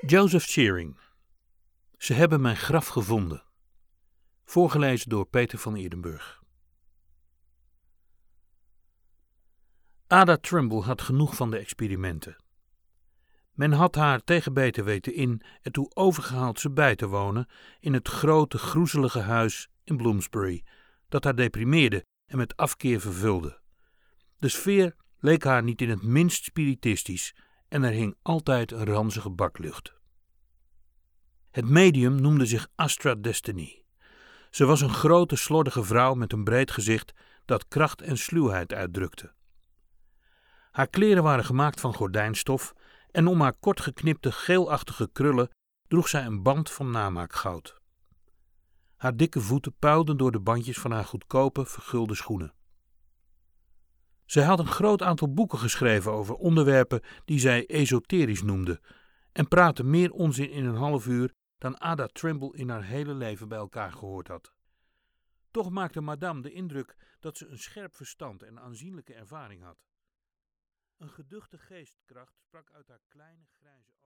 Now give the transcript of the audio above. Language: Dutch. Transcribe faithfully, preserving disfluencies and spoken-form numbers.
Joseph Shearing. Ze hebben mijn graf gevonden. Voorgelezen door Peter van Eerdenburg. Ada Trimble had genoeg van de experimenten. Men had haar tegen beter weten in ertoe overgehaald ze bij te wonen in het grote groezelige huis in Bloomsbury, dat haar deprimeerde en met afkeer vervulde. De sfeer leek haar niet in het minst spiritistisch en er hing altijd een ranzige baklucht. Het medium noemde zich Astra Destiny. Ze was een grote slordige vrouw met een breed gezicht dat kracht en sluwheid uitdrukte. Haar kleren waren gemaakt van gordijnstof en om haar kort geknipte geelachtige krullen droeg zij een band van namaakgoud. Haar dikke voeten puilden door de bandjes van haar goedkope vergulde schoenen. Zij had een groot aantal boeken geschreven over onderwerpen die zij esoterisch noemde en praatte meer onzin in een half uur dan Ada Trimble in haar hele leven bij elkaar gehoord had. Toch maakte madame de indruk dat ze een scherp verstand en aanzienlijke ervaring had. Een geduchte geestkracht sprak uit haar kleine grijze ogen.